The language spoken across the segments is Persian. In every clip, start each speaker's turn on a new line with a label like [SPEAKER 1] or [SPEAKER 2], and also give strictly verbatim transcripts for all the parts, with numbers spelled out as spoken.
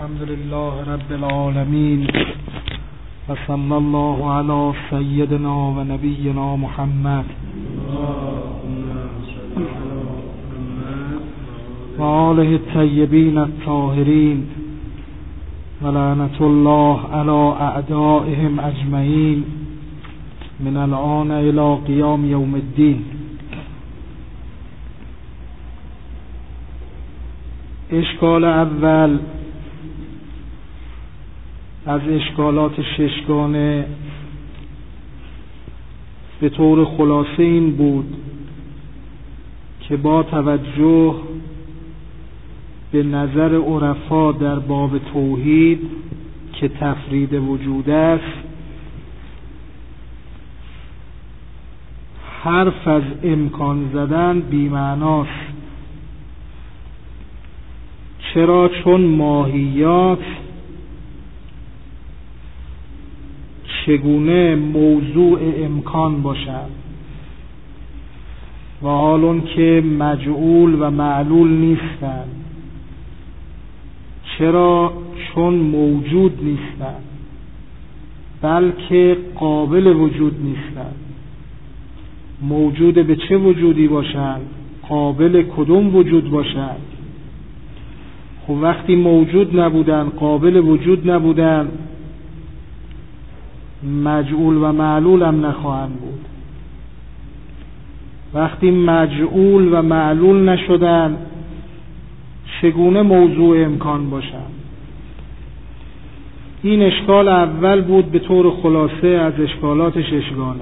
[SPEAKER 1] الحمد لله رب العالمين وصلى الله على سيدنا ونبينا محمد وآله الطيبين الطاهرين ولعنة الله على أعدائهم أجمعين من الآن إلى قيام يوم الدين. اشکال اول از اشکالات ششگانه به طور خلاصه این بود که با توجه به نظر عرفا در باب توحید که تفرید وجود است، حرف از امکان زدن بی‌معناست. چرا؟ چون ماهیات چگونه موضوع امکان باشد و حالون که مجعول و معلول نیستند. چرا؟ چون موجود نیستند بلکه قابل وجود نیستند. موجود به چه وجودی باشند؟ قابل کدوم وجود باشند؟ خب وقتی موجود نبودن، قابل وجود نبودن، مجعول و معلول هم نخواهند بود. وقتی مجعول و معلول نشدن، چگونه موضوع امکان باشند؟ این اشکال اول بود به طور خلاصه از اشکالات ششگانه.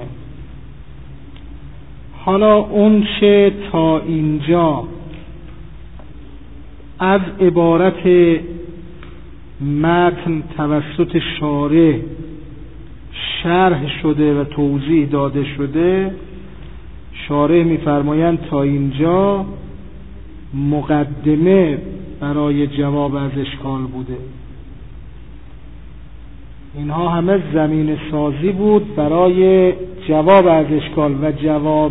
[SPEAKER 1] حالا اون چه تا اینجا از عبارت متن توسط شارح شرح شده و توضیح داده شده، شارح می‌فرمایند تا اینجا مقدمه برای جواب از اشکال بوده. اینها همه زمین سازی بود برای جواب از اشکال و جواب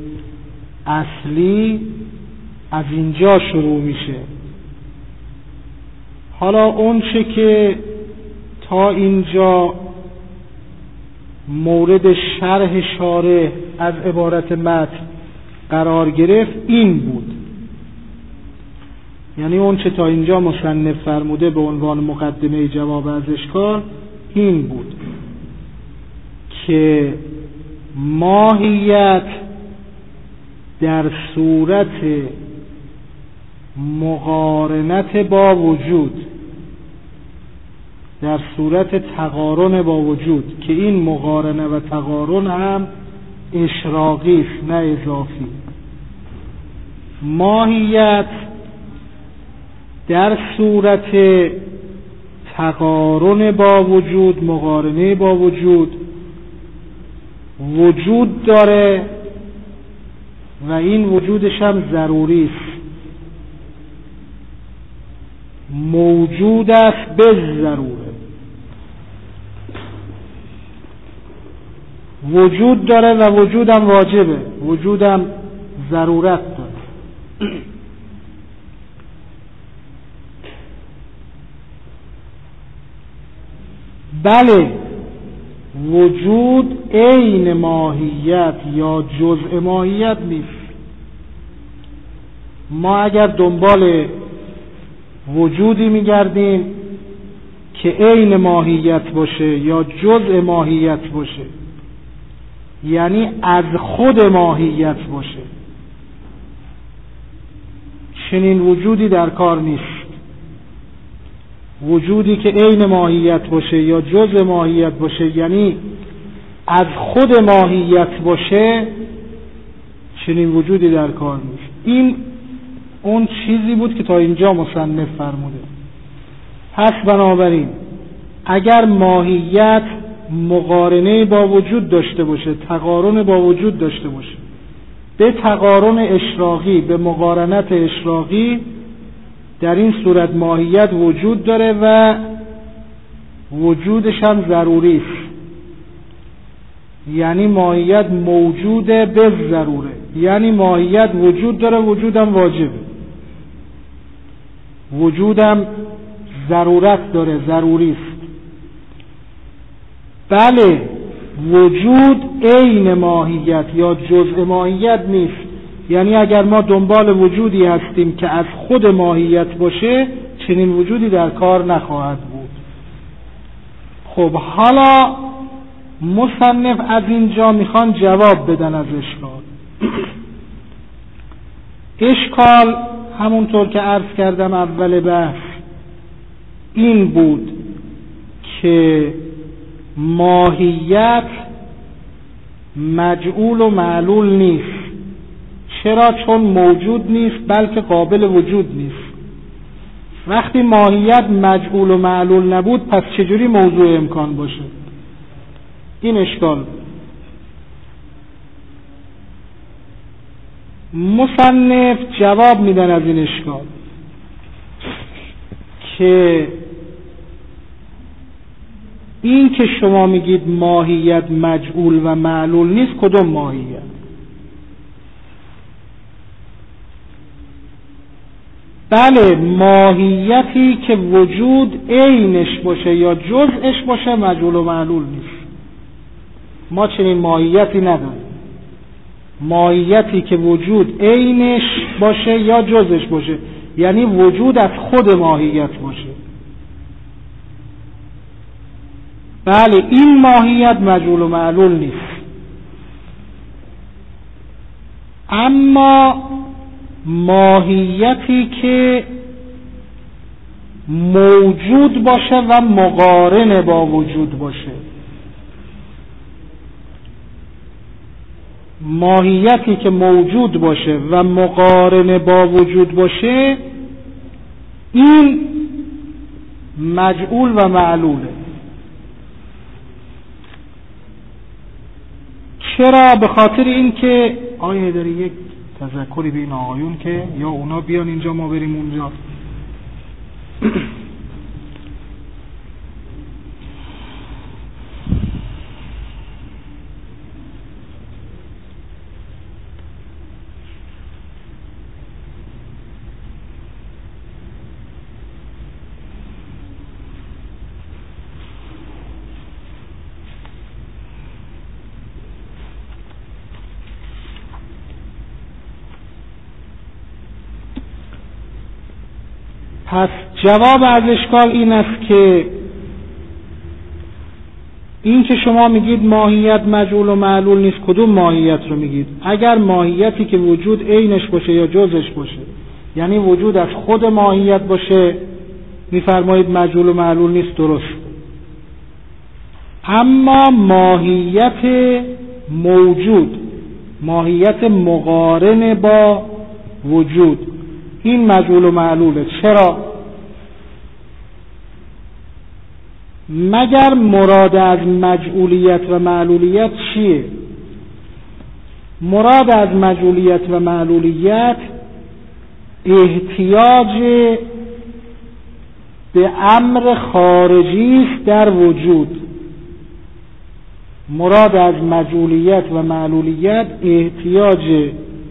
[SPEAKER 1] اصلی از اینجا شروع میشه. حالا اون چه که تا اینجا مورد شرح شارح از عبارت متن قرار گرفت این بود، یعنی اون چه تا اینجا مصنف فرموده به عنوان مقدمه جواب از اشکال این بود که ماهیت در صورت مقارنت با وجود، در صورت تقارن با وجود، که این مقارنه و تقارن هم اشراقی است نه اضافی. ماهیت در صورت تقارن با وجود، مقارنه با وجود، وجود داره و این وجودش هم ضروری است، موجود است به ضروره. وجود داره و وجودم واجبه، وجودم ضرورت داره. بله، وجود عین ماهیت یا جزء ماهیت نیست. ما اگر دنبال وجودی میگردیم که عین ماهیت باشه یا جزء ماهیت باشه، یعنی از خود ماهیت باشه، چنین وجودی در کار نیست. وجودی که عین ماهیت باشه یا جزء ماهیت باشه، یعنی از خود ماهیت باشه، چنین وجودی در کار نیست. این اون چیزی بود که تا اینجا مصنف فرموده. پس بنابراین اگر ماهیت مقارنه با وجود داشته باشه، تقارن با وجود داشته باشه، به تقارن اشراقی، به مقارنت اشراقی، در این صورت ماهیت وجود داره و وجودش هم ضروری است. یعنی ماهیت موجوده به ضروره، یعنی ماهیت وجود داره، وجودم واجبه، وجودم ضرورت داره، ضروری است. بله وجود عین ماهیت یا جزء ماهیت نیست، یعنی اگر ما دنبال وجودی هستیم که از خود ماهیت باشه، چنین وجودی در کار نخواهد بود. خب حالا مصنف از اینجا میخوان جواب بدن از اشکال. اشکال همونطور که عرض کردم اول بحث این بود که ماهیت مجعول و معلول نیست. چرا؟ چون موجود نیست بلکه قابل وجود نیست. وقتی ماهیت مجعول و معلول نبود پس چجوری موضوع امکان باشه؟ این اشکال. مصنف جواب میدن از این اشکال که این که شما میگید ماهیت مجعول و معلول نیست، کدوم ماهیت؟ بله ماهیتی که وجود عینش باشه یا جزءش باشه مجعول و معلول نیست. ما چنین ماهیتی نداریم. ماهیتی که وجود عینش باشه یا جزءش باشه، یعنی وجود از خود ماهیت باشه، بله این ماهیت مجعول و معلول نیست. اما ماهیتی که موجود باشه و مقارن با وجود باشه، ماهیتی که موجود باشه و مقارن با وجود باشه، این مجعول و معلوله. چرا؟ به خاطر این که آیه داری یک تذکری به این آقایون که یا اونا بیان اینجا ما بریم اونجا. پس جواب از اشکال این است که این که شما میگید ماهیت مجعول و معلول نیست، کدوم ماهیت رو میگید؟ اگر ماهیتی که وجود عینش باشه یا جزش باشه، یعنی وجود از خود ماهیت باشه، میفرمایید مجعول و معلول نیست، درست. اما ماهیت موجود، ماهیت مقارن با وجود، این مجعول و معلوله. چرا؟ مگر مراد از مجعولیت و معلولیت چیه؟ مراد از مجعولیت و معلولیت احتیاج به امر خارجی است در وجود. مراد از مجعولیت و معلولیت احتیاج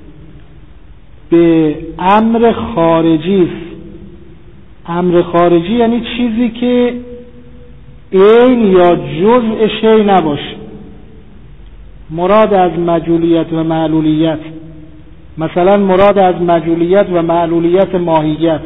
[SPEAKER 1] به امر خارجی است. امر خارجی یعنی چیزی که عین یا جزء شیء نباشه. مراد از مجعولیت و معلولیت، مثلا مراد از مجعولیت و معلولیت ماهیت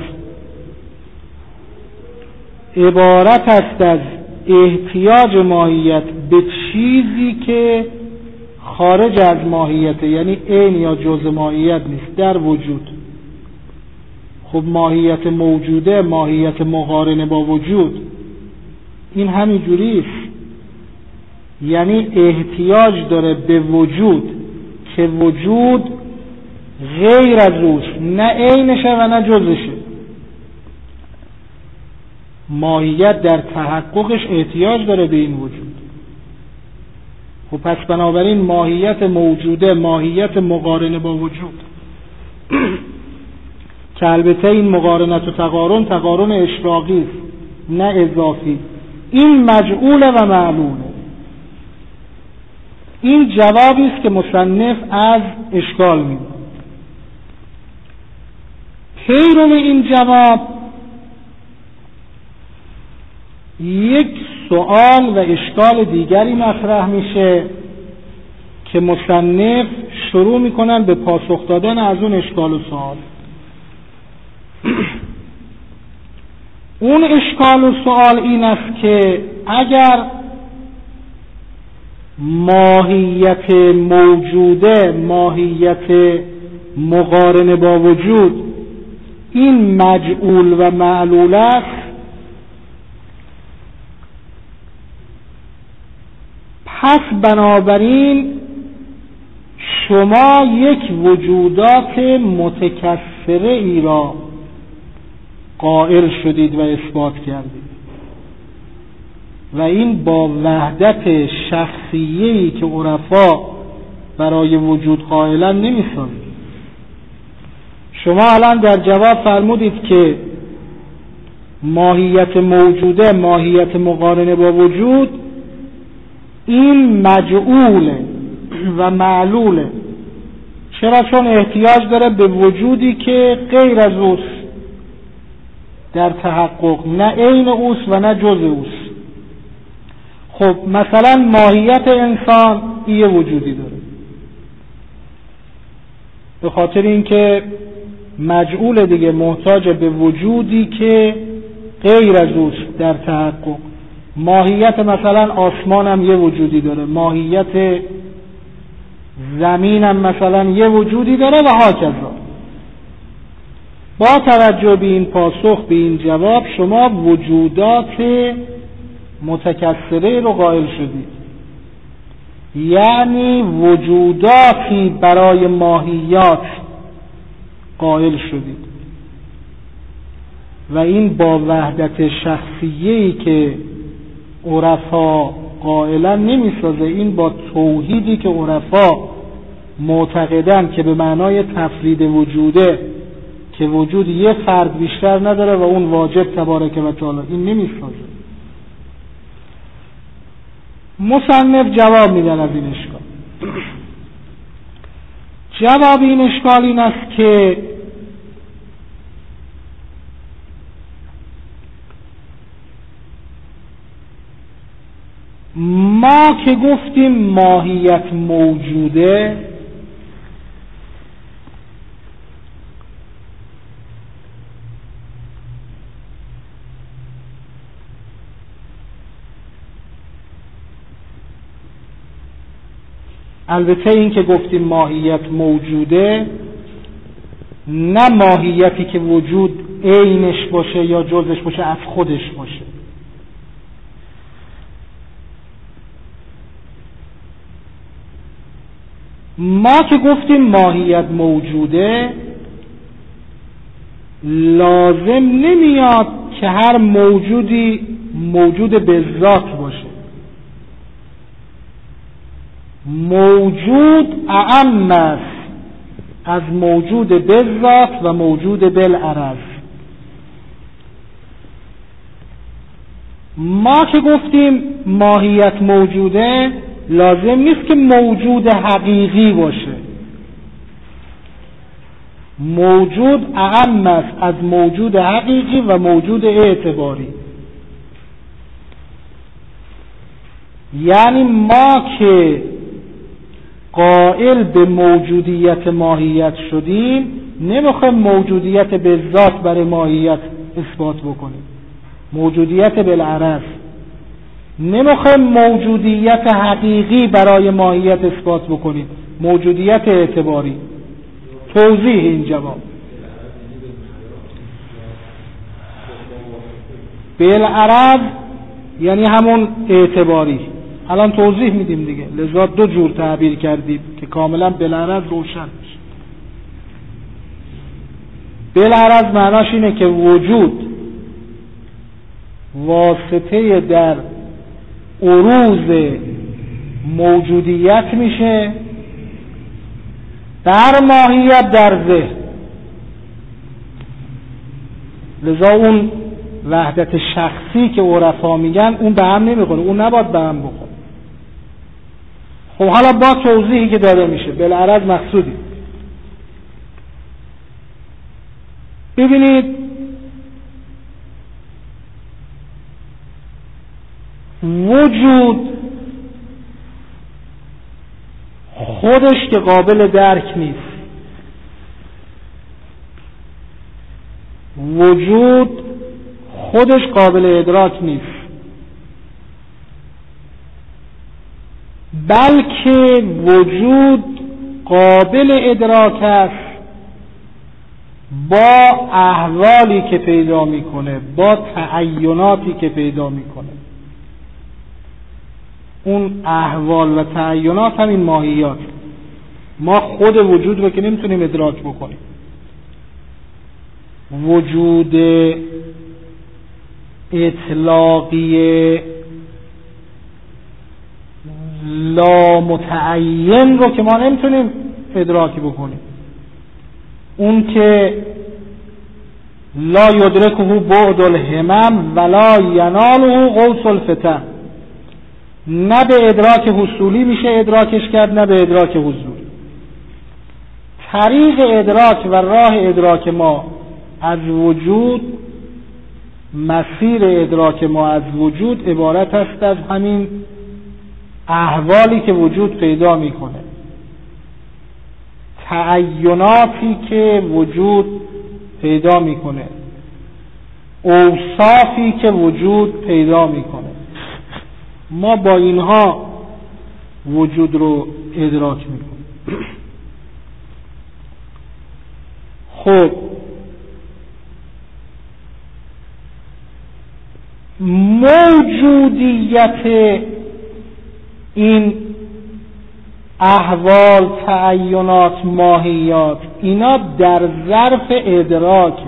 [SPEAKER 1] عبارت است از احتیاج ماهیت به چیزی که خارج از ماهیت، یعنی عین یا جزء ماهیت نیست در وجود. خب ماهیت موجوده، ماهیت مقارنه با وجود، این همین جوری است. یعنی احتیاج داره به وجود که وجود غیر از اوست، نه عینشه و نه جزشه. ماهیت در تحققش احتیاج داره به این وجود. خب پس بنابراین ماهیت موجوده، ماهیت مقارنه با وجود که البته این مقارنت و تقارن تقارن اشراقی است نه اضافی، این مجعول و معلوله. این جوابی است که مصنف از اشکال می‌دهد. پیرو این جواب یک سوال و اشکال دیگری مطرح میشه که مصنف شروع میکنن به پاسخ دادن از اون اشکال و سوال. اون اشکال و سوال این است که اگر ماهیت موجوده، ماهیت مقارنه با وجود، این مجعول و معلول است، پس بنابراین شما یک وجودات متکثره ای را قائل شدید و اثبات کردید و این با وحدت شخصیه‌ای که عرفا برای وجود قائلن نمی‌سازید. شما الان در جواب فرمودید که ماهیت موجوده، ماهیت مقارنه با وجود، این مجعوله و معلوله. چرا؟ چون احتیاج داره به وجودی که غیر از اوست در تحقق، نه عین اوست و نه جز اوست. خب مثلا ماهیت انسان یه وجودی داره، به خاطر اینکه مجعول دیگه، محتاج به وجودی که غیر از اوست در تحقق. ماهیت مثلا آسمان هم یه وجودی داره، ماهیت زمین هم مثلا یه وجودی داره و هاکذا. با توجه به این پاسخ، به این جواب، شما وجودات متکثره رو قائل شدید، یعنی وجوداتی برای ماهیات قائل شدید و این با وحدت شخصیه‌ای که عرفا قائلا نمیسازه، این با توحیدی که عرفا معتقدن که به معنای تفرید وجوده، که وجود یه فرد بیشتر نداره و اون واجب تبارک و تعالی، این نمیسازه. مصنف جواب میدن از این اشکال. جواب این اشکال این است که ما که گفتیم ماهیت موجوده، البته این که گفتیم ماهیت موجوده، نه ماهیتی که وجود عینش باشه یا جزش باشه، از خودش باشه. ما که گفتیم ماهیت موجوده، لازم نمیاد که هر موجودی موجود به ذات باشه. موجود اعم است از موجود به ذات و موجود بالعرض. ما که گفتیم ماهیت موجوده، لازم نیست که موجود حقیقی باشه. موجود اعم است از موجود حقیقی و موجود اعتباری. یعنی ما که قائل به موجودیت ماهیت شدیم، نمیخوایم موجودیت به ذات برای ماهیت اثبات بکنیم، موجودیت بالعرض. نمیخوایم موجودیت حقیقی برای ماهیت اثبات بکنیم، موجودیت اعتباری. توضیح این جواب: بالعرض یعنی همون اعتباری. الان توضیح میدیم دیگه، لذا دو جور تعبیر کردیم که کاملا بالعرض روشن میشه. بالعرض معناش اینه که وجود واسطه در عروض موجودیت میشه در ماهیت در ذهن. لذا اون وحدت شخصی که عرفا میگن، اون به هم نمیخوره، اون نباید به هم بخوره. خب حالا با توضیحی که داده میشه بالعرض مقصودی. ببینید وجود خودش که قابل درک نیست، وجود خودش قابل ادراک نیست، بلکه وجود قابل ادراک است با احوالی که پیدا میکنه، با تعیناتی که پیدا میکنه. اون احوال و تعینات همین ماهیات. ما خود وجود رو که نمیتونیم ادراک بکنیم، وجود اطلاقی لا متعین رو که ما نمیتونیم ادراک بکنیم. اون که لا یدرکه بعد الهمم ولا یناله غوث الفتن، نه به ادراک حصولی میشه ادراکش کرد، نه به ادراک حضوری. طریق ادراک و راه ادراک ما از وجود، مسیر ادراک ما از وجود عبارت است از همین احوالی که وجود پیدا میکنه، تعیناتی که وجود پیدا میکنه، اوصافی که وجود پیدا میکنه. ما با اینها وجود رو ادراک میکنیم. خب موجودیت این احوال، تعینات، ماهیات، اینا در ظرف ادراکه.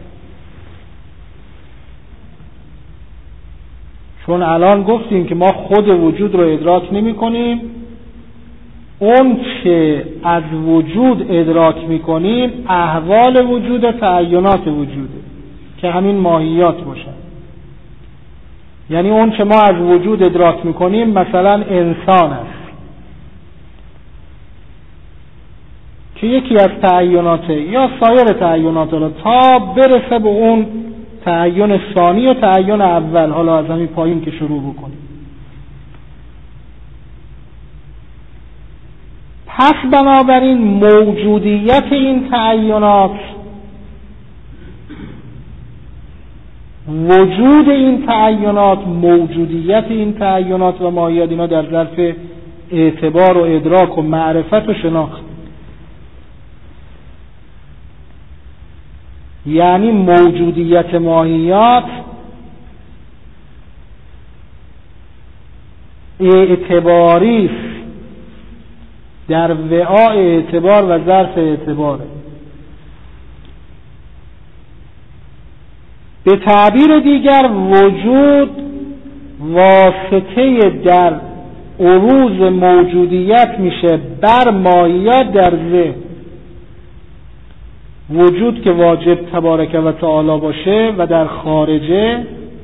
[SPEAKER 1] چون الان گفتیم که ما خود وجود رو ادراک نمی کنیم، اون که از وجود ادراک می کنیم احوال وجود و تعینات وجوده که همین ماهیات باشن. یعنی اون که ما از وجود ادراک می کنیم مثلا انسان است که یکی از تعیناته، یا سایر تعینات رو تا برسه به اون تعین ثانی و تعین اول. حالا از همین پایین که شروع بکنیم، پس بنابراین موجودیت این تعینات، وجود این تعینات، موجودیت این تعینات و ماهیات، اینا در ظرف اعتبار و ادراک و معرفت و شناخت. یعنی موجودیت ماهیات اعتباری است، در وعاء اعتبار و ظرف اعتباره. به تعبیر دیگر وجود واسطه در عروض موجودیت میشه بر ماهیات در ذهن. وجود که واجب تبارک و تعالی باشه و در خارجه،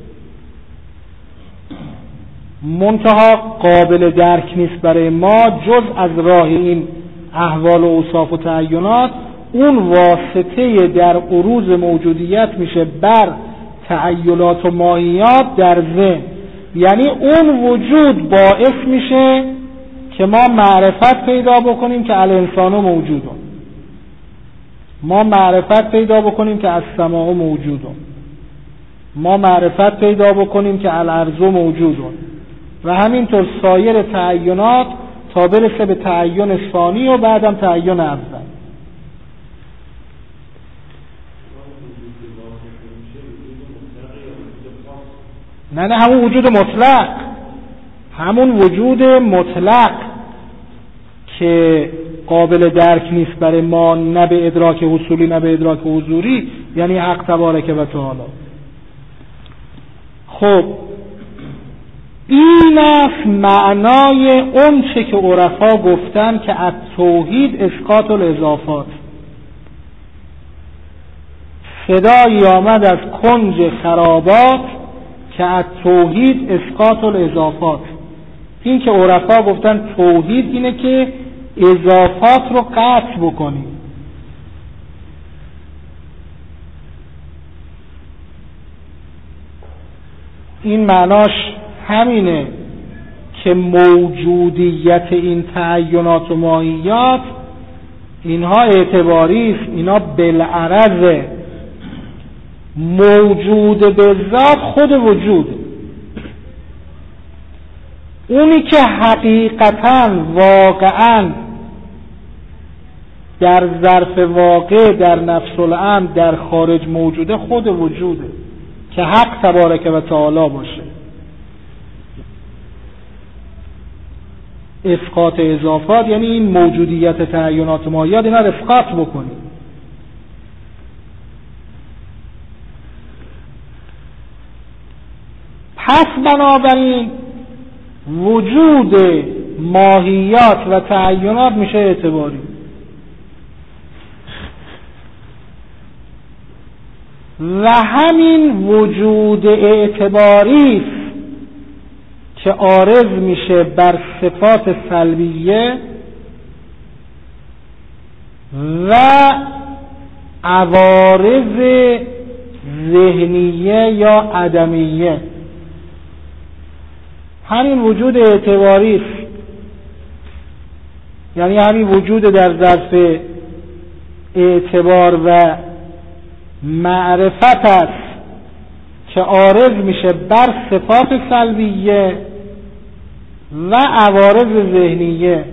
[SPEAKER 1] منتها قابل درک نیست برای ما جز از راه این احوال و اوصاف و تعینات. اون واسطه در عروض موجودیت میشه بر تعینات و ماهیات در ذهن. یعنی اون وجود باعث میشه که ما معرفت پیدا بکنیم که الانسان موجودون، ما معرفت پیدا بکنیم که السماء موجودون، ما معرفت پیدا بکنیم که الارض موجودون، و همینطور سایر تعینات تا برسه به تعین ثانی و بعدم تعین اول. نه نه همون وجود مطلق، همون وجود مطلق که قابل درک نیست برای ما، نه به ادراک حصولی نه به ادراک حضوری، یعنی حق تبارک و تعالی. خب این است معنای اون چه که عرفا گفتن که از توحید اسقاط الاضافات. صدایی آمد از کنج خرابات که از توحید اسقاط الاضافات. این که عرفا گفتن توحید اینه که اضافات رو قطع بکنیم. این معناش همینه که موجودیت این تعینات و ماهیات اینها اعتباری است، اینا بالعرض موجود به ذات خود وجوده. اونی که حقیقتاً واقعاً در ظرف واقع، در نفس الامر، در خارج موجوده خود وجوده که حق تبارک و تعالی باشه. اسقاط اضافات یعنی این موجودیت تعینات ماهیات اینا رو اسقاط بکنیم. پس بنابراین وجود ماهیات و تعینات میشه اعتباری. و همین وجود اعتباری است که عارض میشه بر صفات سلبیه و عوارض ذهنیه یا عدمیه. همین وجود اعتباری است، یعنی همین وجود در ظرف اعتبار و معرفت است که عارض میشه بر صفات سلبیه و عوارض ذهنیه.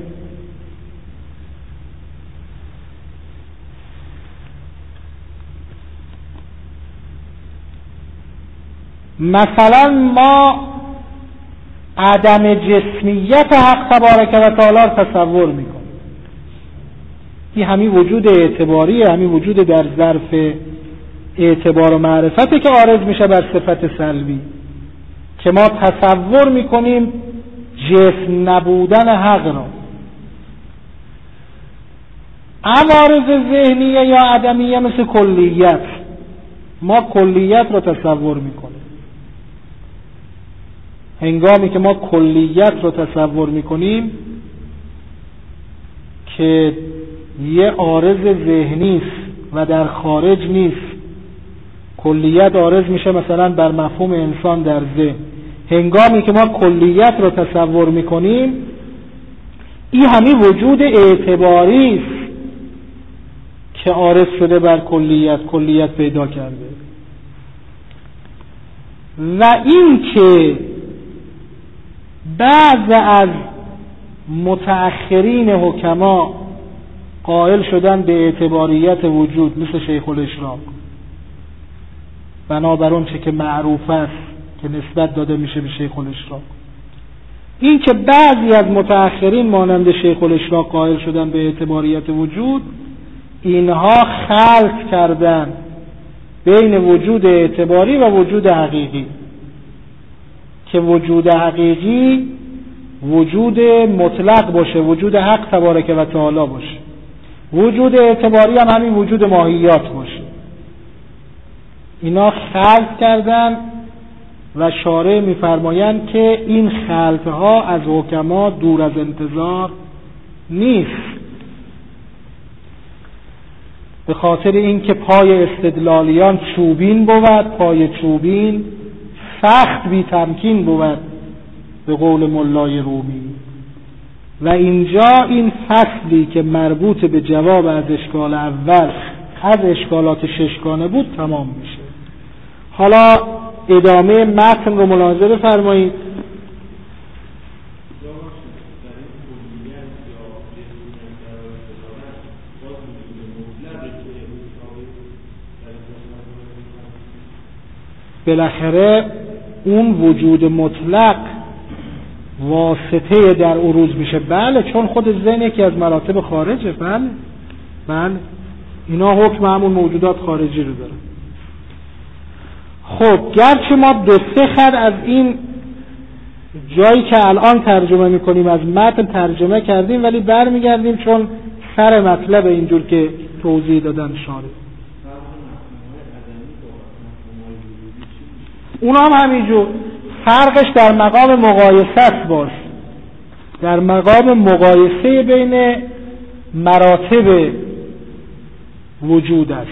[SPEAKER 1] مثلا ما عدم جسمیت حق تبارک و تعالی رو تصور میکنیم. این همین وجود اعتباریه، همین وجود در ظرف اعتبار و معرفته که عارض میشه بر صفت سلبی که ما تصور میکنیم جسم نبودن حق رو. عوارض ذهنیه یا عدمیه مثل کلیت، ما کلیت رو تصور میکنیم. هنگامی که ما کلیت رو تصور میکنیم که یه عارض ذهنی است و در خارج نیست، کلیت عارض میشه مثلا بر مفهوم انسان در ذهن. هنگامی که ما کلیت رو تصور میکنیم این همین وجود اعتباری است که عارض شده بر کلیت، کلیت پیدا کرده. و این که بعض از متأخرین حکما قائل شدن به اعتباریت وجود مثل شیخ الاشراق، بنابر اون چه که معروف است که نسبت داده میشه به شیخ الاشراق، این که بعضی از متأخرین مانند شیخ الاشراق قائل شدن به اعتباریت وجود، اینها خلط کردن بین وجود اعتباری و وجود حقیقی که وجود حقیقی وجود مطلق باشه، وجود حق تبارک و تعالی باشه، وجود اعتباری هم همین وجود ماهیات باشه. اینا خلط کردن و شارع می‌فرمایند که این خلط‌ها از حکما دور از انتظار نیست، به خاطر اینکه پای استدلالیان چوبین بود، پای چوبین سخت بی تمکین بود به قول ملای رومی. و اینجا این فصلی که مربوط به جواب از اشکال اول از اشکالات ششگانه بود تمام میشه. حالا ادامه متن رو ملاحظه بفرمایید. بالاخره اون وجود مطلق واسطه در عروض میشه. بله، چون خود ذهن یکی از مراتب خارجه. بله بله اینا حکم همون موجودات خارجی رو دارن. خب گرچه ما دو سه خط از این جایی که الان ترجمه میکنیم از متن ترجمه کردیم، ولی برمیگردیم چون سر مطلب اینجور که توضیح دادن شارح. اونا هم همینجور فرقش در مقام مقایسه است. باز در مقام مقایسه بین مراتب وجود است.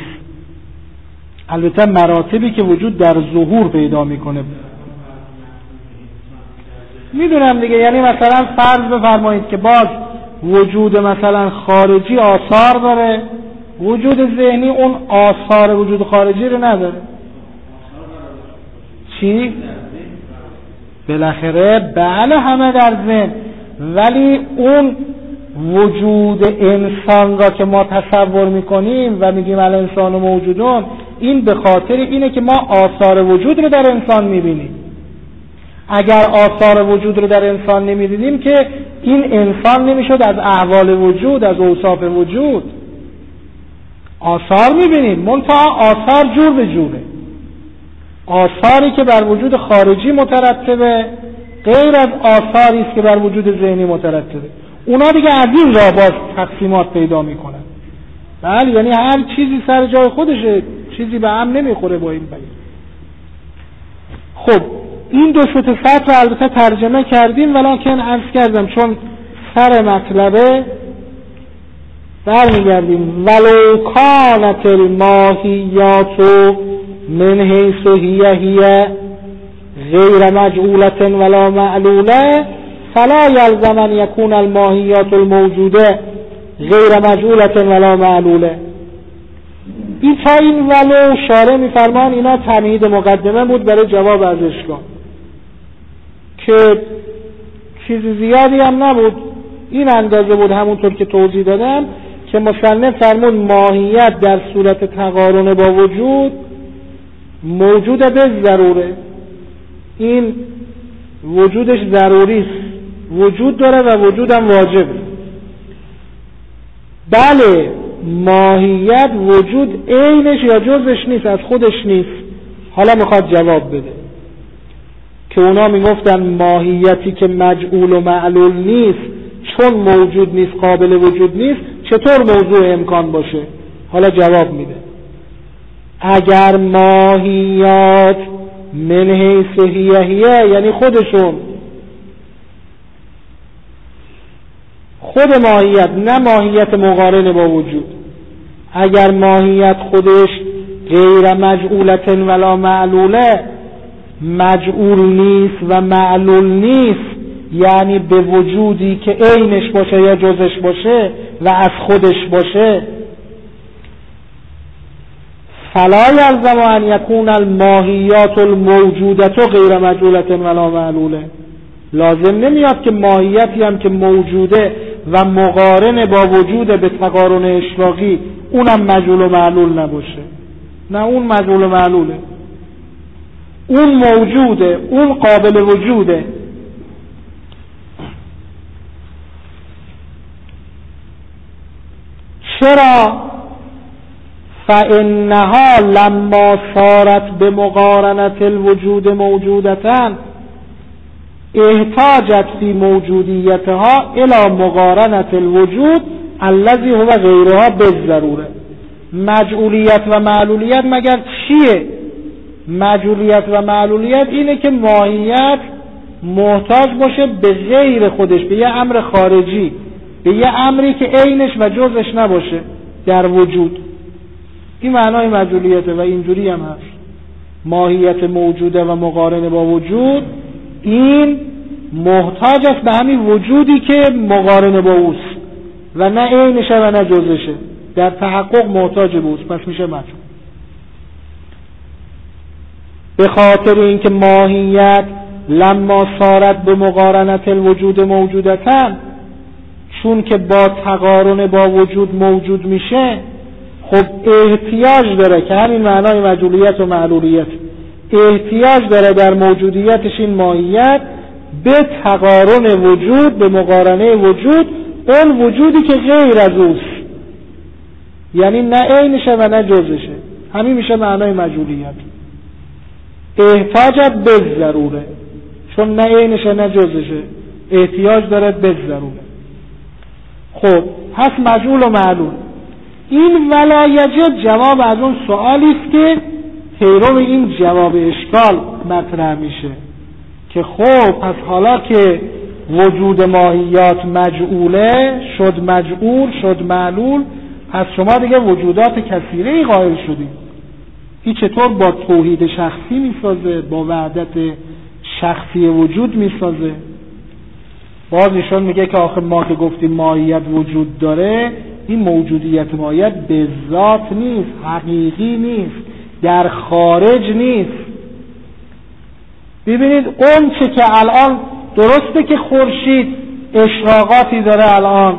[SPEAKER 1] البته مراتبی که وجود در ظهور پیدا میکنه. میدونم دیگه، یعنی مثلا فرض بفرمایید که باز وجود مثلا خارجی آثار داره، وجود ذهنی اون آثار وجود خارجی رو نداره. چی؟ بالاخره بله همه در ذهن، ولی اون وجود انسان را که ما تصور میکنیم و میگیم الانسان موجودون، این به خاطر اینه که ما آثار وجود رو در انسان میبینیم. اگر آثار وجود رو در انسان نمیدیدیم که این انسان نمیشد از احوال وجود، از اوصاف وجود. آثار میبینیم، منتها آثار جور به جوره. آثاری که بر وجود خارجی مترتبه غیر از آثاری است که بر وجود ذهنی مترتبه. اونا دیگه از این راه باز تقسیمات پیدا میکنن. بله، یعنی هر چیزی سر جای خودشه، چیزی به هم نمیخوره با این بیان. خب این دو شوط سطر رو البته ترجمه کردیم، ولکن عرض کردم چون سر مطلبه برمیگردیم. ولو کانت الماهیات من حیث هی هی غیر مجعولة ولا معلولة فلا یلزم ان یکون الماهیات الموجوده غیر مجعولة ولا معلولة. این تا این ولو شارع میفرمان اینا تمهید مقدمه بود برای جواب از اشکال که چیز زیادی هم نبود، این اندازه بود همونطور که توضیح دادم که مصنف فرمود ماهیت در صورت تقارن با وجود موجود به ضروره، این وجودش ضروری است، وجود داره و وجودم واجبه. بله ماهیت وجود عینش یا جزش نیست، از خودش نیست. حالا میخواد جواب بده که اونا میگفتن ماهیتی که مجعول و معلول نیست چون موجود نیست، قابل وجود نیست، چطور موضوع امکان باشه؟ حالا جواب میده. اگر ماهیات من حیث هی هی، یعنی خودشون، خود ماهیت، نه ماهیت مقارن با وجود، اگر ماهیت خودش غیر مجعولة ولا معلوله، مجعول نیست و معلول نیست، یعنی به وجودی که عینش باشه یا جزش باشه و از خودش باشه، فلا یلزم ان یکون الماهیات الموجودة غیر مجعولة ولا معلوله. لازم نمیاد که ماهیتی هم که موجوده و مقارن با وجود به تقارن اشراقی اونم مجعول و معلول نباشه. نه، اون مجعول و معلوله، اون موجوده، اون قابل وجوده. چرا؟ فإنها لما صارت بمقارنة الوجود موجودة احتاجت في موجودیتها الى مقارنة الوجود الذي هو غیرها بالضروره. مجعولیت و معلولیت مگر چیه؟ مجعولیت و معلولیت اینه که ماهیت محتاج باشه به غیر خودش، به یه امر خارجی، به یه امری که عینش و جزش نباشه در وجود. این معنای مجعولیته و اینجوری هم هست. ماهیت موجوده و مقارن با وجود، این محتاج است به همین وجودی که مقارن با اوست و نه عینشه و نه جزشه، در تحقق محتاج به اوست، پس میشه مجعول. به خاطر اینکه ماهیت لما صارت به مقارنت الوجود موجودتن، چون که با تقارن با وجود موجود میشه، خب احتیاج داره که همین معنای مجعولیت و معلولیت، احتیاج داره در موجودیتش این ماهیت به تقارن وجود، به مقارنه وجود، اون وجودی که غیر از اوست، یعنی نه عینشه و نه جزشه. همین میشه معنای مجعولیت. احتاجت به ضروره، چون نه عینشه نه جزشه، احتیاج داره به ضروره. خب هست مجعول و معلول. این ولایجب جواب از اون سوالی است که پیرو این جواب اشکال مطرح میشه که خب پس حالا که وجود ماهیات مجعوله، شد مجعول، شد معلول، پس شما دیگه وجودات کثیره ای قائل شدید. این چطور با توحید شخصی میسازه، با وحدت شخصی وجود میسازه؟ باز ایشون میگه که آخه ما که گفتیم ماهیت وجود داره، این موجودیت ماهیت به ذات نیست، حقیقی نیست، در خارج نیست. ببینید اون چه که الان درسته که خورشید اشراقاتی داره، الان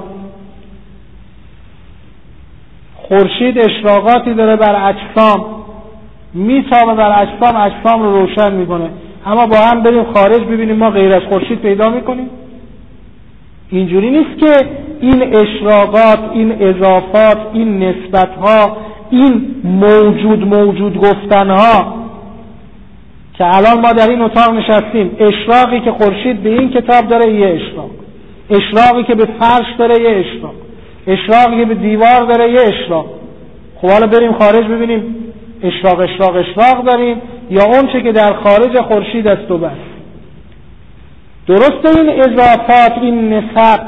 [SPEAKER 1] خورشید اشراقاتی داره بر اجسام، میتابه بر اجسام، اجسام رو روشن میکنه، اما با هم بریم خارج ببینیم ما غیر از خورشید پیدا میکنیم؟ اینجوری نیست که این اشراقات، این اضافات، این نسبتها، این موجود موجود گفتنها که الان ما در این اتاق نشستیم، اشراقی که خورشید به این کتاب داره یه اشراق، اشراقی که به فرش داره یه اشراق، اشراقی که به دیوار داره یه اشراق. خب حالا بریم خارج ببینیم اشراق اشراق اشراق داریم یا اون چه که در خارج خورشید است و بس. درسته این اضافات، این نسب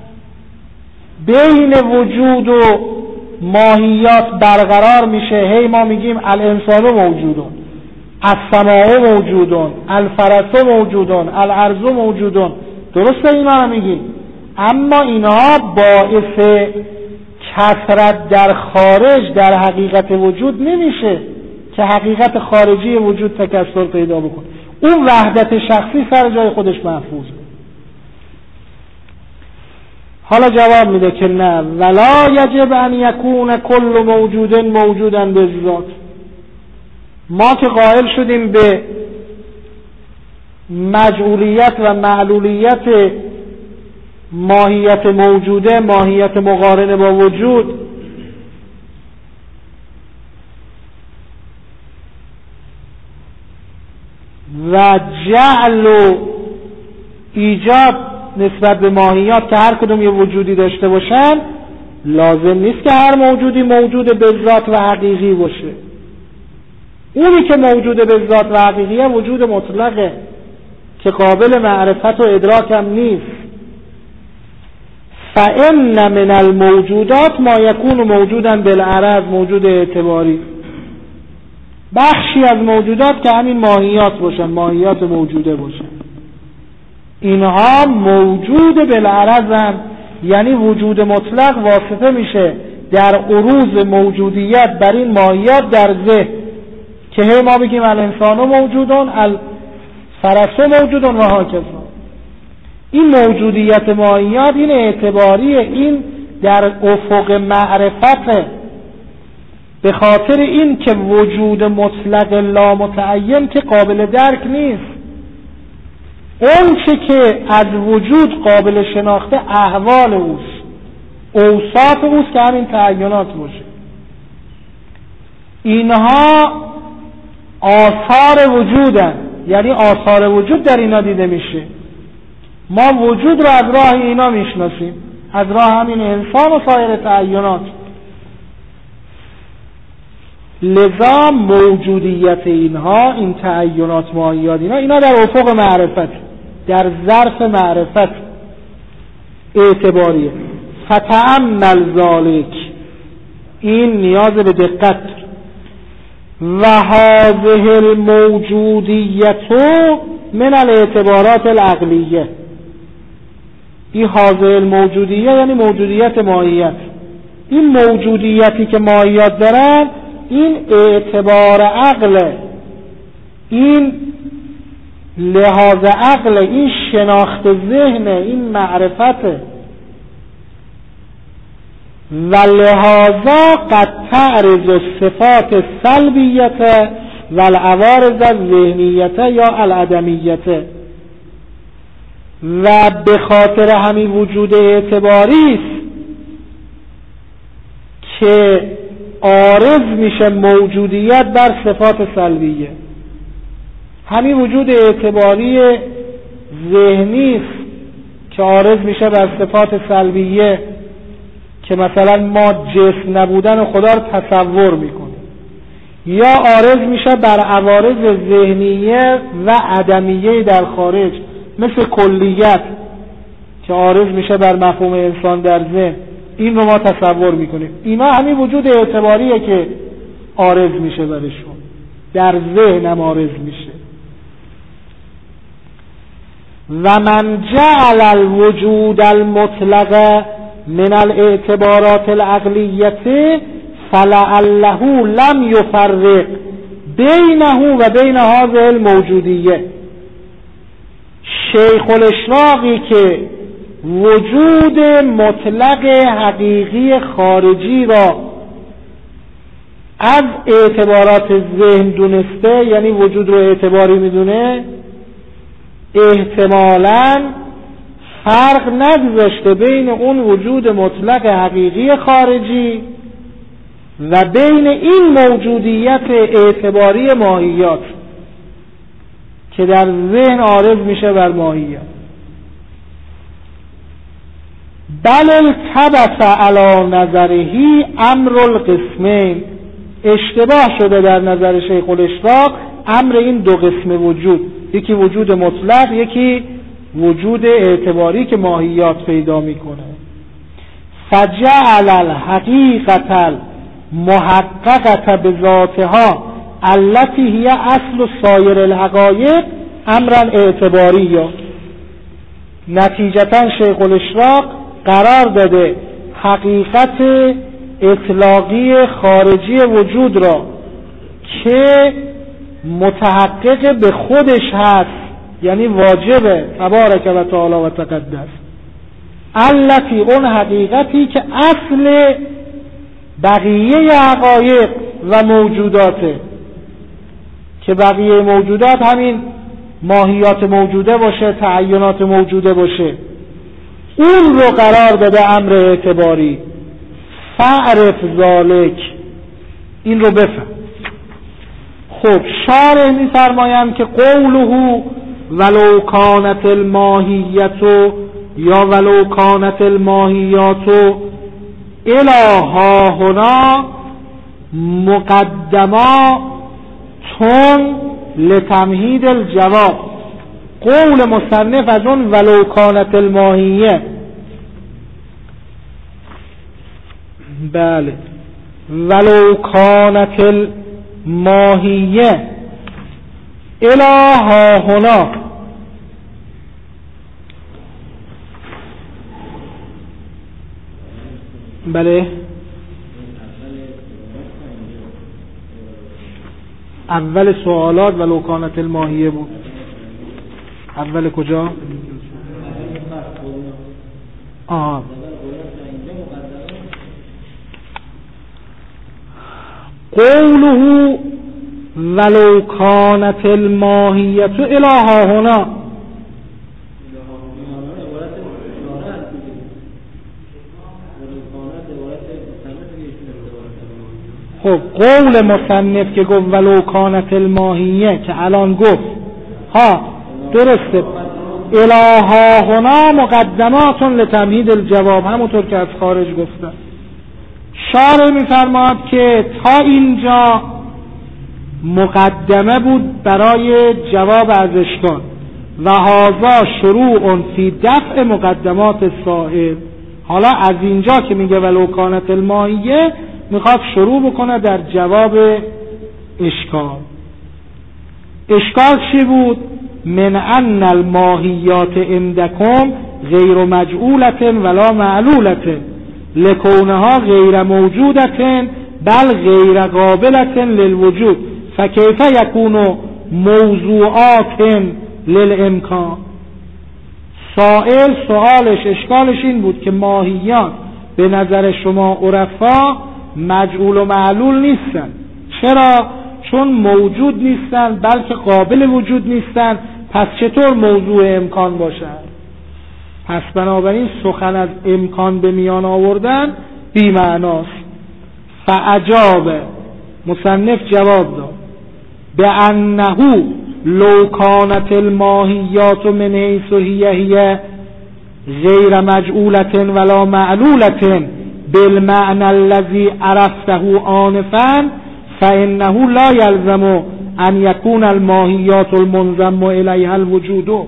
[SPEAKER 1] بین وجود و ماهیات برقرار میشه. هی ما میگیم الانسان موجودون، السماء موجودون، الفرس موجودون، الارض موجودون، درسته اینا رو میگیم، اما اینها باعث کثرت در خارج در حقیقت وجود نمیشه که حقیقت خارجی وجود تکثر پیدا بکنه. اون وحدت شخصی سر جای خودش محفوظه. حالا جواب میده که نه، ولا یجب ان یکون کل موجود موجودا بالذات. ما که قائل شدیم به مجعولیت و معلولیت ماهیت موجوده، ماهیت مقارنه با وجود، و جعل و ایجاد نسبت به ماهیات که هر کدوم یه وجودی داشته باشن، لازم نیست که هر موجودی موجود به ذات و حقیقی باشه. اونی که موجود به ذات و حقیقیه وجود مطلقه که قابل معرفت و ادراک هم نیست. فإن من الموجودات ما یکون موجودا بالعرض، موجود اعتباری. بخشی از موجودات که همین ماهیات باشن، ماهیات موجوده باشن، اینها موجود بالعرضن، یعنی وجود مطلق واسطه میشه در عروض موجودیت بر این ماهیات در ذهن، که هی ما بگیم الانسان موجودون، الفرس موجودون و هاکذا. این موجودیت ماهیات این اعتباریه، این در افق معرفته، به خاطر این که وجود مطلق لا متعین که قابل درک نیست. اون چه که از وجود قابل شناخته احوال اوست، اوصاف اوست که همین تعینات باشه. اینها آثار وجودن، یعنی آثار وجود در اینا دیده میشه. ما وجود رو از راه اینا میشناسیم، از راه همین انسان و سایر تعینات. لذا موجودیت اینها، این تعینات ماهیات اینا، اینا در افق معرفت، در ظرف معرفت اعتباریه. فتأمل ذالک، این نیاز به دقت. و هذه الموجودیت من الاعتبارات العقلیه، این هذه الموجودیه یعنی موجودیت ماهیت. این موجودیتی که ماهیات دارن این اعتبار عقله، این لحاظ عقل، این شناخت ذهن، این معرفته. و لحاظا قد تعرض الصفات السلبیت و العوارض الذهنیت یا العدمیت. و به خاطر همین وجود اعتباری است که عارض میشه موجودیت بر صفات سلبیه. همین وجود اعتباری ذهنی است که عارض میشه بر صفات سلبیه، که مثلا ما جسم نبودن خدا رو تصور میکنیم، یا عارض میشه بر عوارض ذهنیه و عدمیه در خارج، مثل کلیت که عارض میشه بر مفهوم انسان در ذهن. این رو ما تصور میکنیم. اینا همین وجود اعتباریه که عارض میشه برشون، در ذهن هم عارض میشه. و من جعل الوجود المطلق من الاعتبارات العقلیه فلعله لم یفرق بینه و بین هذه الموجودیه. شیخ الاشراقی که وجود مطلق حقیقی خارجی را از اعتبارات ذهن دونسته، یعنی وجود رو اعتباری میدونه، احتمالاً فرق نگذاشته بین اون وجود مطلق حقیقی خارجی و بین این موجودیت اعتباری ماهیات که در ذهن عارض میشه بر ماهیات. بل التبس علی نظرهی امر القسمین، اشتباه شده در نظر شیخ الاشراق امر این دو قسم وجود، یکی وجود مطلق، یکی وجود اعتباری که ماهیات پیدا میکنه. فجعل الحقیقة المحققة بذاتها التي هي اصل سایر الحقایق امرا اعتباریا. نتیجتا شیخ الاشراق قرار داده حقیقت اطلاقی خارجی وجود را که متحقق به خودش هست، یعنی واجبه تبارک و تعالی و تقدس، التی اون حقیقتی که اصل بقیه حقایق و موجوداته، که بقیه موجودات همین ماهیات موجوده باشه، تعینات موجوده باشه، اون رو قرار داده امر اعتباری. فعرف ذالک، این رو بفهم. خب شارح می‌فرمایند که قوله ولو کانت الماهیت یا ولو کانت الماهیات الی ها هنا مقدماتون لتمهید الجواب. قول مصنف از اون ولو کانت الماهیه، بله ولو کانت الماهیه الی ها هنا، بله اول سوالات ولو کانت الماهیه بود. اول کجا؟ آه قوله ولو کانت الماهیت الی ها هنا، خب قول مصنف که گفت ولو کانت الماهیه که الان گفت ها درسته، الی ها هنا مقدمات لتمهید الجواب، همونطور که از خارج گفتن. شارح می‌فرماد که تا اینجا مقدمه بود برای جواب از اشکال و هذا شروع فی دفع مقدمات السائل. حالا از اینجا که میگه ولو کانت الماهیه میخواد شروع بکنه در جواب اشکال. اشکال چی بود؟ من ان الماهیات عندکم غیر مجعولت ولا معلولت لکونها غیر موجودت بل غیر قابلت للوجود فکیف یکون موضوعات للامکان. سائل سوالش اشکالش این بود که ماهیات به نظر شما عرفا مجعول و معلول نیستن. چرا؟ چون موجود نیستن بلکه قابل وجود نیستن، پس چطور موضوع امکان باشن؟ پس بنابراین سخن از امکان به میان آوردن بی معناست. فعجاب، مصنف جواب داد به انه لو کانت الماهیات من حیث هی هی غیر مجعولت ولا معلولت بالمعنى الذي عرفته آنفا فإنه لا يلزم أن يكون الماهيات المنضم إليها الوجود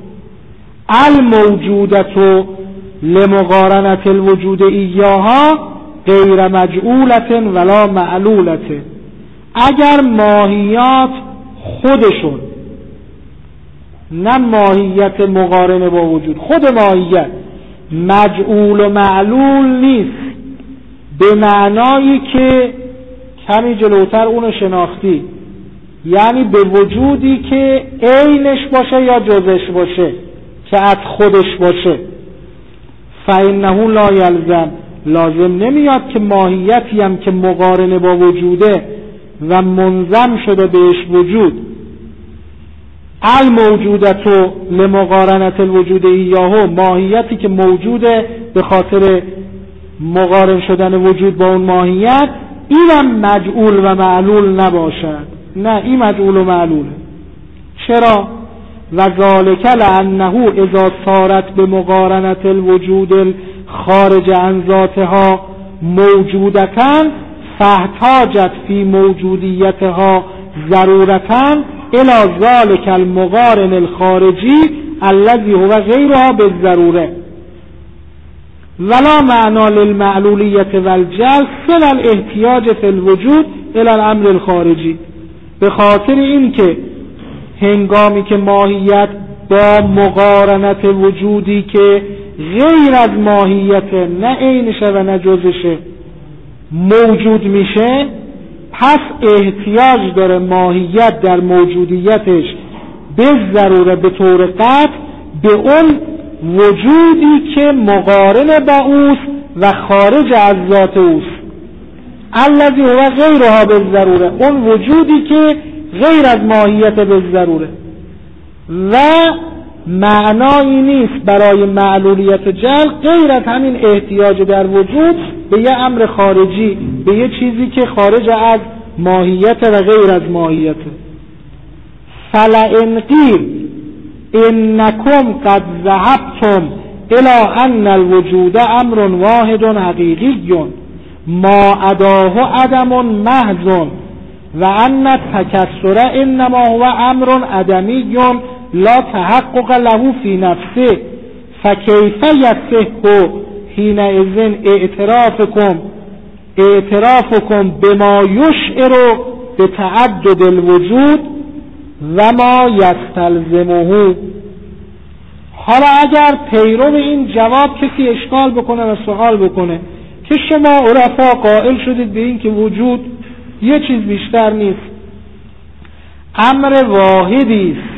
[SPEAKER 1] الموجودة لمقارنة الوجود إياها غیر مجعولة ولا معلولة. اگر ماهیات خودشون نه ماهیت مقارنه با وجود. خود ماهیت مجعول و معلول نیست به معنایی که کمی جلوتر اونو شناختی، یعنی به وجودی که عینش باشه یا جزش باشه که از خودش باشه. فإنه لا یلزم، لازم نمیاد که ماهیتی هم که مقارنه با وجوده و منظم شده بهش وجود، الموجودتو لمقارنت الوجود ایاهو، ماهیتی که موجوده به خاطر مقارن شدن وجود با اون ماهیت، اینم مجعول و معلول نباشد. نه، این مجعول و معلوله. چرا؟ و ذالک لأنه اذا صارت به مقارنت الوجود خارج عن ذاتها موجودتن فاحتاجت فی موجودیتها ضرورتن الى ذلك المقارن الخارجی الذي هو غیرها بالضروره ولا معنى للمعلولیت والجل سوى الاحتیاج فی الوجود الى الامر الخارجی. به خاطر این که هنگامی که ماهیت با مقارنت وجودی که غیر از ماهیت نه عینشه و نه جزشه موجود میشه، پس احتیاج داره ماهیت در موجودیتش به ضروره به طور قطع به اون وجودی که مقارن با اوست و خارج از ذات اوست، الذی هو غیرها بالضروره، اون وجودی که غیر از ماهیت بالضروره. و معنایی نیست برای معلولیت جل غیر از همین احتیاج در وجود به یه امر خارجی، به یه چیزی که خارج از ماهیت و غیر از ماهیت. فلئن قیل انکم قد ذهبتم الی ان الوجود امر واحد حقیقی ما عداه عدم محض و ان التکثر انما هو امر عدمی لا تحقق له فی نفسه فکیف یصح حینئذ اعترافکم اعترافکم بما یشعر بتعدد الوجود و ما یستلزمه. حالا اگر پیرو این جواب کسی اشکال بکنه و سوال بکنه که شما عرفا قائل شدید به این که وجود یه چیز بیشتر نیست، امر واحدی است،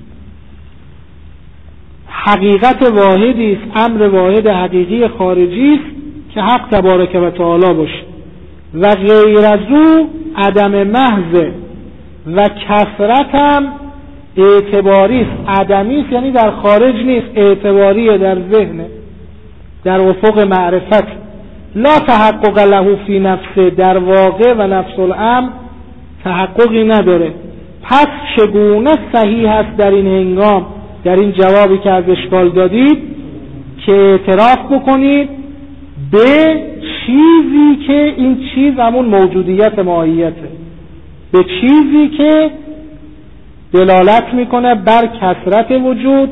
[SPEAKER 1] حقیقت واحدی است، امر واحد حقیقی خارجی است که حق تبارک و تعالی باشه و غیر از او عدم محض و کثرت هم اعتباری است. عدمی است یعنی در خارج نیست، اعتباریه، در ذهن، در افق معرفت. لا تحقق له فی نفسه، در واقع و نفس الامر تحققی نداره. پس چگونه صحیح است در این هنگام، در این جوابی که از اشکال دادید، که اعتراف بکنید به چیزی که این چیز همون موجودیت ماهیته، به چیزی که دلالت میکنه بر کثرت وجود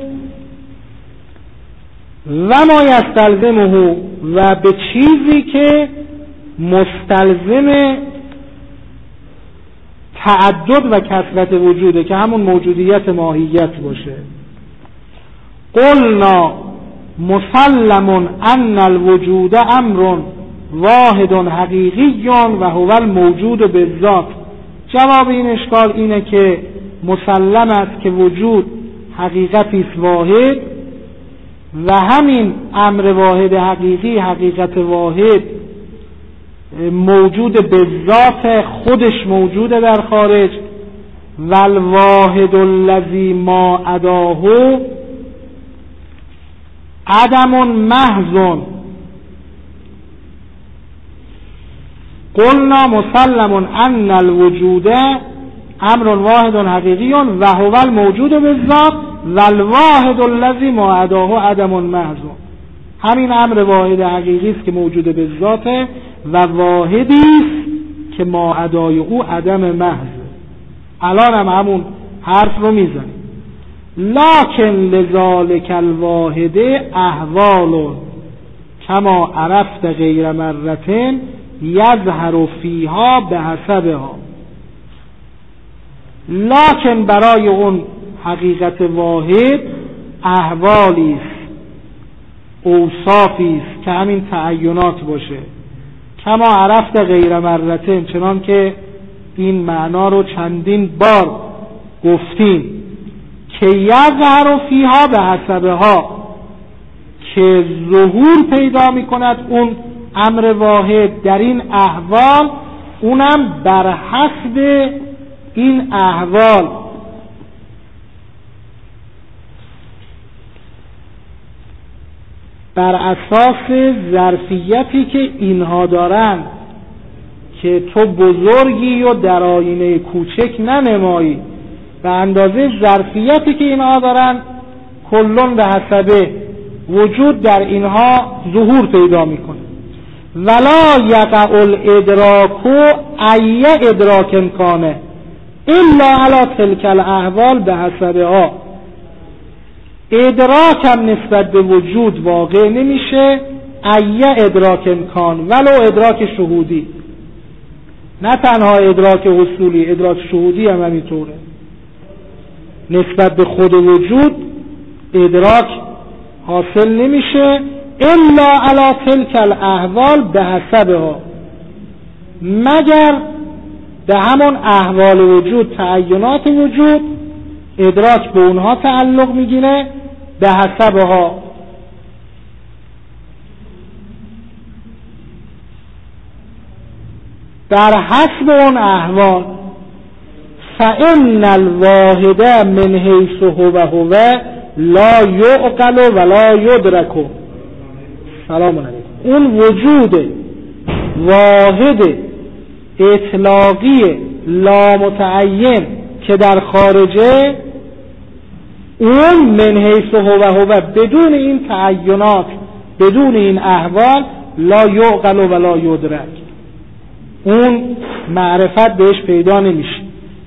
[SPEAKER 1] و ما یستلزمه، و به چیزی که مستلزم تعدد و کثرت وجوده که همون موجودیت ماهیت باشه. قلنا مسلم ان الوجود امر واحد حقیقی و هو الموجود بالذات. جواب این اشکال اینه که مسلم است که وجود حقیقتی است واحد و همین امر واحد حقیقی، حقیقت واحد موجود به ذات خودش موجوده در خارج. و الواحد الذی ما عداه عدم محض. قلنا مسلم ان الوجود امر واحد حقیقی و هو الموجود بالذات و الواحد الذی ما عداه عدم محض. همین امر واحد حقیقی است که موجود به ذاته و واحدی است که ما عدای او عدم محض. الان هم همون حرف رو میزنیم. لکن لذالک الواحد احوال کما عرفت غیر مرتين یظهر فیها به حسبها. لکن برای اون حقیقت واحد احوالی است، اوصافی است که همین تعینات باشه. کما عرفت غیر مرتين، چنان که این معنا رو چندین بار گفتیم که یظهر فیها به حسبها، که ظهور پیدا می کند اون امر واحد در این احوال، اونم بر حسب این احوال. بر اساس ظرفیتی که اینها دارن، که تو بزرگی و در آینه کوچک ننمایی، به اندازه ظرفیتی که اینها دارن کلون به حسبه وجود در اینها ظهور پیدا میکنه. ولا یقع الادراک ای ادراک کانه الا علی تلک الاحوال به حسبها. ادراک هم نسبت به وجود واقع نمیشه ای ادراک کان، ولو ادراک شهودی، نه تنها ادراک حصولی، ادراک شهودی هم همینطوره. نسبت به خود وجود ادراک حاصل نمیشه الا علی تلک الاحوال به حسبها، مگر به همون احوال وجود، تعینات وجود، ادراک به اونها تعلق میگیره به حسبها. در حسب اون احوال. فإن الواحد من حیث هو هو لا یعقل ولا یدرک. سلام علیکم. اون وجود واحد اطلاقی لا متعین که در خارجه، اون من حیث هو هو بدون این تعینات، بدون این احوال، لا یعقل ولا یدرک، اون معرفت بهش پیدا نمیشه.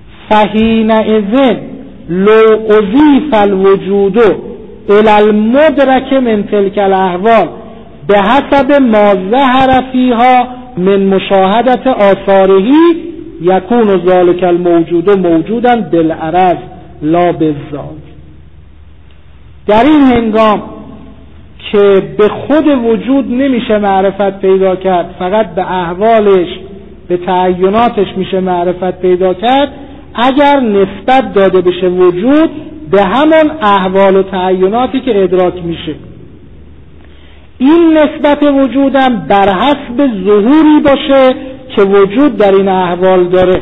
[SPEAKER 1] فحینئذ لو اضیف الوجود الی المدرک من تلک الاحوال به حسب ما ظهر فیها من مشاهدت آثاره یکون ذلک الموجود موجودا بالعرض لا بالذات. در این هنگام که به خود وجود نمیشه معرفت پیدا کرد، فقط به احوالش، به تعیناتش میشه معرفت پیدا کرد، اگر نسبت داده بشه وجود به همون احوال و تعیناتی که ادراک میشه، این نسبت وجودم بر حسب ظهوری باشه که وجود در این احوال داره،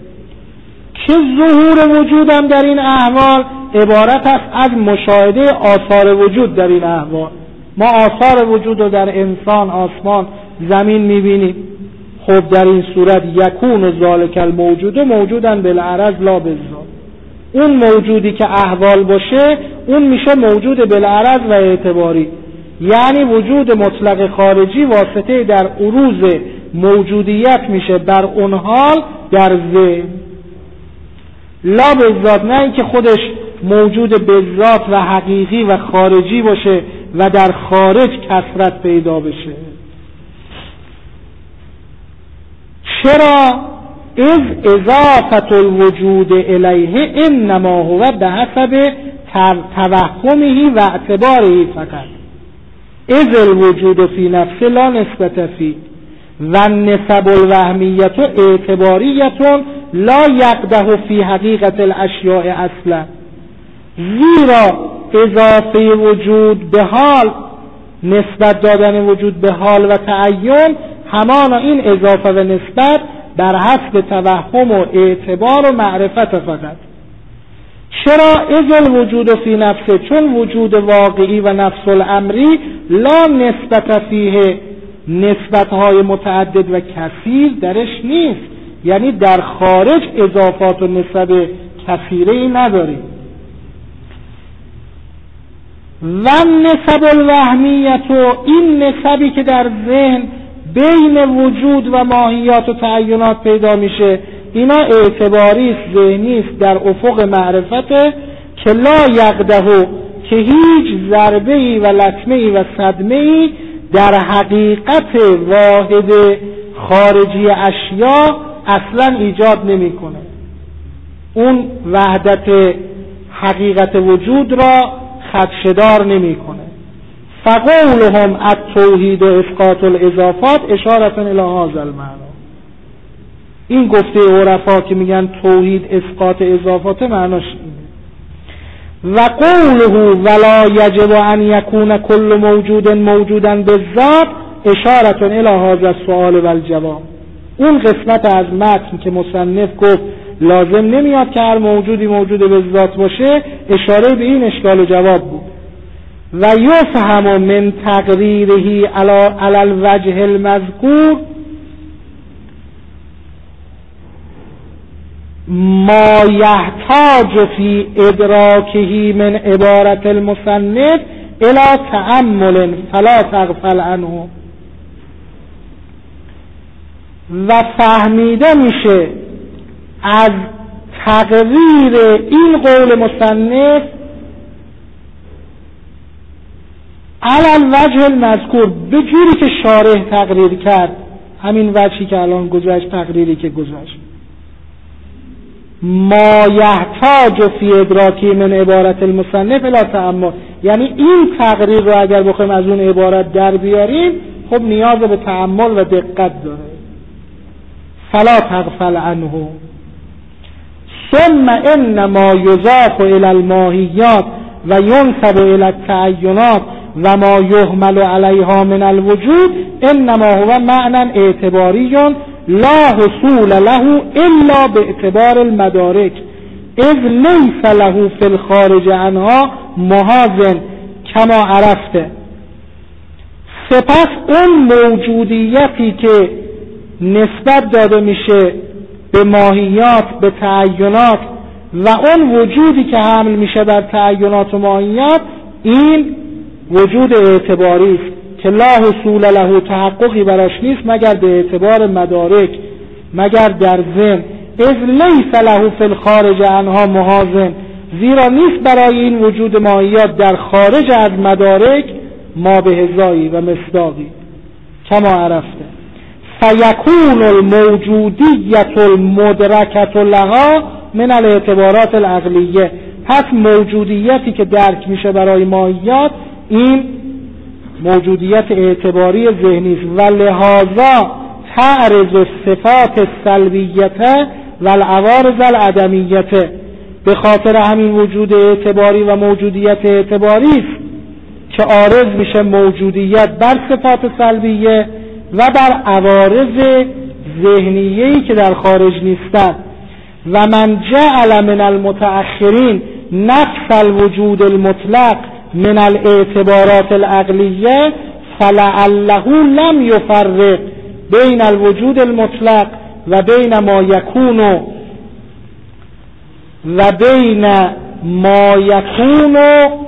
[SPEAKER 1] که ظهور وجودم در این احوال عبارت است از مشاهده آثار وجود در این احوال. ما آثار وجود رو در انسان، آسمان، زمین میبینیم. خب در این صورت یکون ذالک الموجود موجودن بالعرض لا بالذات. اون موجودی که احوال باشه اون میشه موجود بالعرض و اعتباری، یعنی وجود مطلق خارجی واسطه در عروض موجودیت میشه بر اون حال در ذهن، لا بالذات، نه اینکه خودش موجود بالذات و حقیقی و خارجی باشه و در خارج کثرت پیدا بشه. چرا؟ از اضافت الوجود الیه انما هو به حسب توهمه و اعتباره فقط، از الوجود فی نفس لا نسبت فی و نسب الوهمیت اعتباریت لا یقده فی حقیقت الاشیاء اصلا. زیرا اضافه وجود به حال، نسبت دادن وجود به حال و تعین، همانا این اضافه و نسبت بر حسب توهم و اعتبار و معرفت فقط. چرا؟ از الوجود فی نفسه، چون وجود واقعی و نفس الامری لا نسبت فیه، نسبتهای متعدد و کثیر درش نیست، یعنی در خارج اضافات و نسب کثیره ای نداری. و نسب الوهمیت، و این نسبی که در ذهن بین وجود و ماهیات و تعینات پیدا میشه، اینا اعتباری است، ذهنی است، در افق معرفته که لا یقده، که هیچ ضربه‌ای و لطمه‌ای و صدمه‌ای در حقیقت واحد خارجی اشیا اصلا ایجاد نمیکنه. اون وحدت حقیقت وجود را خدشه‌دار نمی‌کنه. فقولهم التوحید و اسقاط الاضافات اشارة الی هذا المعنی. این گفته عرفا که میگن توحید اسقاط اضافات معناش اینه. و قوله ولا یجب ان یکون کل موجود موجودا بالذات اشارة الی هذا السؤال و الجواب. اون قسمت از متن که مصنف گفت لازم نمیاد که هر موجودی موجود به ذات باشه، اشاره به این اشکال و جواب بود. و یفهم من تقریره علی الوجه المذکور ما یحتاج فی ادراکه من عبارت المصنف الی تأمل فلا تغفل عنه. و فهمیده میشه از تقریر این قول مصنف علی الوجه المذکور، به جوری که شارح تقریر کرد، همین وجهی که الان گذشت، تقریری که گذشت، ما یحتاج فی ادراکی من عبارت المصنف الی تأمل، یعنی این تقریر رو اگر بخوایم از اون عبارت در بیاریم خب نیاز به تأمل و دقت داره. فلا تغفل عنه. ثم انما یضاف الی الماهیات و ینسب الی التعینات و ما یحمل علیها من الوجود انما هو معنی اعتباری لا حصول له الا باعتبار المدارک اذ لیس له فی الخارج عنها محاذ کما عرفته. سپس اون موجودیتی که نسبت داده میشه به ماهیات، به تعینات و اون وجودی که حمل میشه بر تعینات و ماهیات، این وجود اعتباری است که لا حصول له، تحققی براش نیست مگر به اعتبار مدارک، مگر در ذهن. اذ لیس له فی الخارج عنها محاذ، زیرا نیست برای این وجود ماهیات در خارج از مدارک ما به هزایی و مصداقی کما عرفته. فیکون الموجودیت المدرکت لها من الاعتبارات العقلیه، پس موجودیتی که درک میشه برای ماهیات این موجودیت اعتباری ذهنی است. و لهذا تعرض صفات السلبیت و العوارض العدمیت، به خاطر همین وجود اعتباری و موجودیت اعتباری است که عارض میشه موجودیت بر صفات سلبیه و بر عوارض ذهنیه‌ای که در خارج نیستند. و من جعل من المتأخرین نفس الوجود المطلق من الاعتبارات العقلیه فلعله لم یفرق بین الوجود المطلق و بین ما یکون و بین ما یکون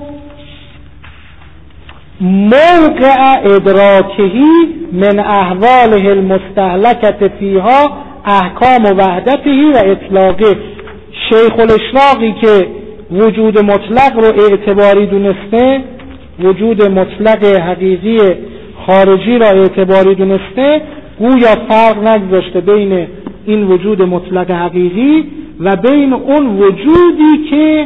[SPEAKER 1] موقع ادراکهی من احواله المستهلکت فیها احکام وحدته و اطلاقه. شیخ الاشراقی که وجود مطلق رو اعتباری دونسته، وجود مطلق حقیقی خارجی را اعتباری دونسته، گویا فرق نگذاشته بین این وجود مطلق حقیقی و بین اون وجودی که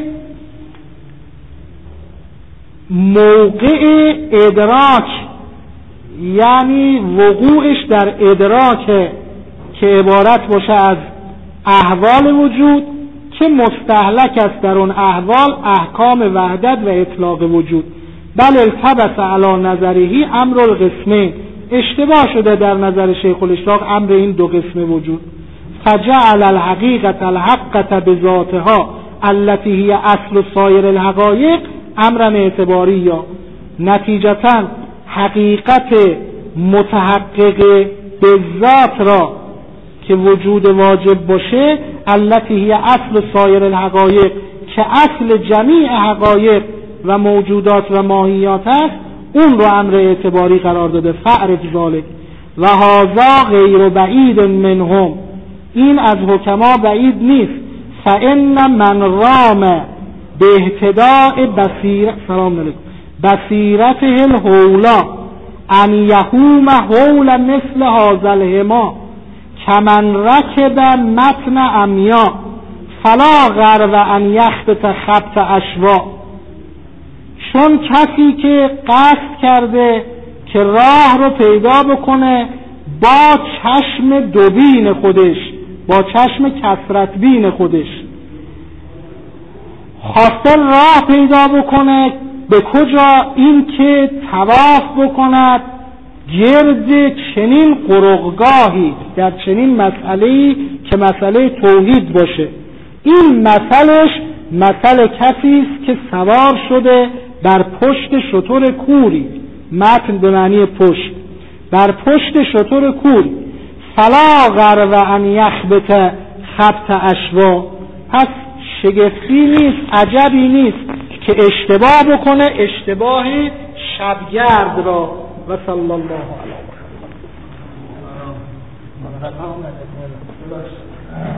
[SPEAKER 1] موقع ادراک، یعنی وقوعش در ادراک که عبارت باشه از احوال وجود که مستهلک است در اون احوال احکام وحدت و اطلاق وجود. بل التبس علی نظرهی امر القسمین، اشتباه شده در نظر شیخ الاشراق امر این دو قسم وجود. فجعل الحقیقت الحقت بذاتها التي هي اصل سایر الحقایق امرا اعتباری، یا نتیجتا حقیقت متحقق به ذات را که وجود واجب باشه، التي هي اصل سایر الحقایق که اصل جمیع حقایق و موجودات و ماهیات است، اون رو امر اعتباری قرار داده. فعرف ذالک و هذا غیر بعید منهم، این از حکما بعید نیست. فان من رام به اهتداء بصیرت سلام علیکم بصیرته الحولا ان یهوم حول مثل هذا الهما کمن رکب متن امیا فلا غرو ان یخبط خبط اشوا، چون کسی که قصد کرده که راه رو پیدا بکنه با چشم دوبین خودش، با چشم کثرت بین خودش، خواسته راه پیدا بکنه به کجا؟ این که طواف بکند گرد چنین قرقگاهی در چنین مسئله‌ای که مسئله توحید باشه. این مثلش مثل کسی است که سوار شده بر پشت شتر کوری، متن به معنی پشت، بر پشت شتر کوری. فلا غرو ان یخبط خبط اشوا، پس شگفتی نیست، عجبی نیست که اشتباه بکنه اشتباه شبگرد را. و صلی الله علیه و سلم.